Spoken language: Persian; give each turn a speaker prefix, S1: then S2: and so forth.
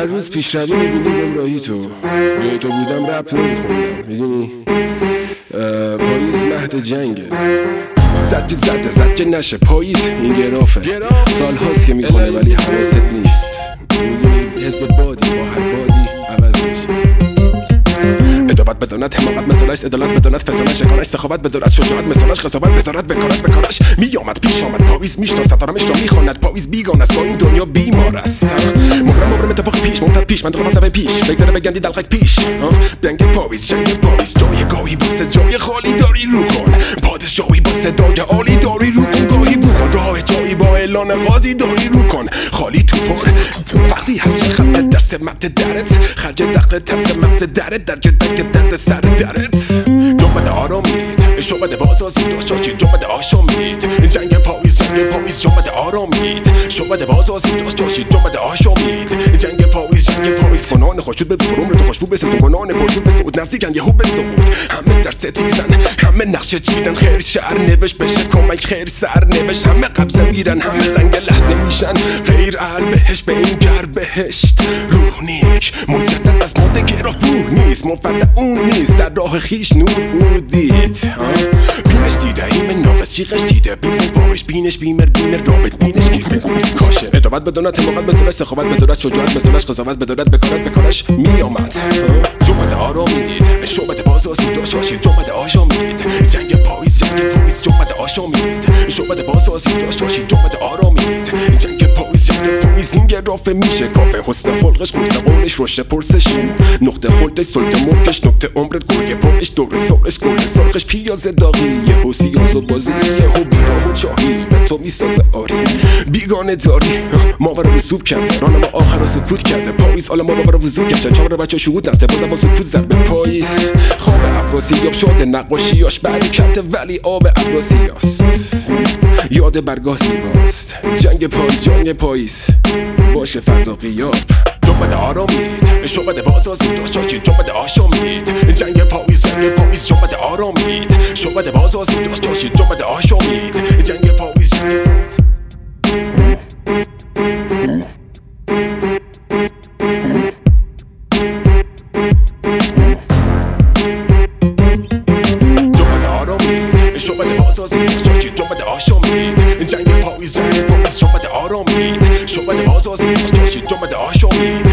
S1: هر روز پیشروی میبینی گمراهی تو جای تو بودم رپ نمیخوندم میدونی پاییز مهد جنگه زجه نشه پاییز این گرافه سال هاست که میخونه ولی حواست نیست میدونی حزب بادی با هر بادی عوض میشه ادابت بدانت حماقت مثالش عدالت بدانت فسانش شکانش سخاوت بدارد شجاعت مثالش قضاوت بذارد بکارش میامد پیش آمد پاویز میشناسد آرامش را میخواند پاویز بیگانه است با این دنیا بیمار است مبرم اتفاق پیش ممتد پیش من دقیقا پیش بگذره بگندی دلقک پیش دنگ پاویز جنگ پاویز جایگاهی وسط جای خالی داری رو کن پادشاهی با صدای عالی داری رو کن گاهی بو کن راه جایی با اعلان قاضی داری رو کن خالی تو پر وقتی هست خط در سمت درت خرج دقیق ترس مغز درت در جدک درد سر درت جنبت آرامید شعبت بازازی داشت چاچی جنبت آشامید جنگ پاویز جنبت آرامید شعبت بازازی داشت چاچی جنبت آشامید جنگ پاویز فنان خوشود به فرم رو خوشبو بسه تو گنان پرشود به سعود نزدیکن یهو به سقوط همه در ستیزن همه نقشه چیدن خیر شعر نوشت بشه کمک خیر سر نوشت همه قبضه میرن همه لنگ لحظه میشن غیر بهش به این گر بهشت روح نیک مجدد از ماده گرافون نیست منفرد اون نیست در راه خیش نور اون دید بینش دیده ایمه ناقص چیقش دیده بیزن فاوش بینش بیمر رابط بینش کیفه کاشه ادابت بدانت حماقت مثالش سخاوت بدارد شجاعت مثالش قضاوت بدارد بکارش میامد جنبت آرامید شعبت بازازی داشت چاشید جنبت آشامید جنگ پاییز جنبت آشامید شعبت بازازی داشت چاشید جنبت آرامید جنگ پاییز این گرافه میشه کافه حسن خلقش قدر قولش روشه پرسش نقطه خلدش سلطه مفکش نقطه عمرت گرگه پرش دور سالش گل سرخش پیاز داغی یهو سیاز و بازی یهو بیراه و چاهی به تو میسازه آری بیگانه داری ماورا رو سوب کرده ران ما آخر رو سکوت کرده پاییز حالا ماورا رو وزود کرده چهار بچه شهود نسته بازم با سکوت زد به پاییز خواب افراسیاب شده نقاشیاش برکته ولی آب افراسیاست یاد برگاه زیباست جنگ پاییز باشه فردا قیاب جنبت آرامید شعبت بازازی داشت چاچی جنبت آشامید جنگ پاییز جنبت آرامید شعبت بازازی داشت چاچی جنبت آشامید جنگ پاییز جنبت آرامید شعبت بازازی داشت چاچی جنبت آشامید جنگ پاییز جنبت آرامید شعبت بازازی داشت چاچی جنبت آشامید